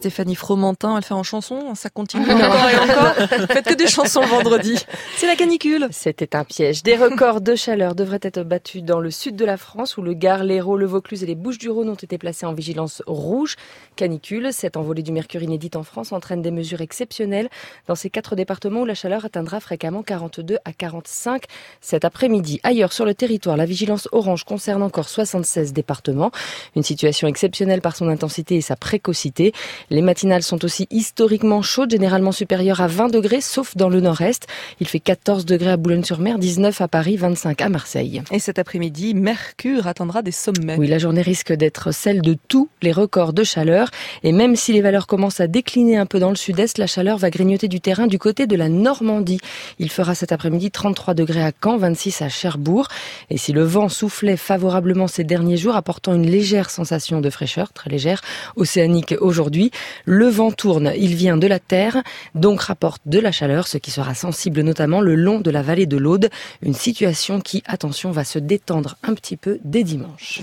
Stéphanie Fromentin, elle fait en chanson, ça continue encore et encore. Faites que des chansons le vendredi. C'est la canicule. C'était un piège. Des records de chaleur devraient être battus dans le sud de la France où le Gard, l'Hérault, le Vaucluse et les Bouches-du-Rhône ont été placés en vigilance rouge. Canicule, cette envolée du mercure inédite en France entraîne des mesures exceptionnelles dans ces 4 départements où la chaleur atteindra fréquemment 42 à 45 cet après-midi. Ailleurs sur le territoire, la vigilance orange concerne encore 76 départements. Une situation exceptionnelle par son intensité et sa précocité. Les matinales sont aussi historiquement chaudes, généralement supérieures à 20 degrés, sauf dans le nord-est. Il fait 14 degrés à Boulogne-sur-Mer, 19 à Paris, 25 à Marseille. Et cet après-midi, Mercure atteindra des sommets. Oui, la journée risque d'être celle de tous les records de chaleur. Et même si les valeurs commencent à décliner un peu dans le sud-est, la chaleur va grignoter du terrain du côté de la Normandie. Il fera cet après-midi 33 degrés à Caen, 26 à Cherbourg. Et si le vent soufflait favorablement ces derniers jours, apportant une légère sensation de fraîcheur, très légère, océanique aujourd'hui, le vent tourne, il vient de la terre, donc rapporte de la chaleur, ce qui sera sensible notamment le long de la vallée de l'Aude. Une situation qui, attention, va se détendre un petit peu dès dimanche.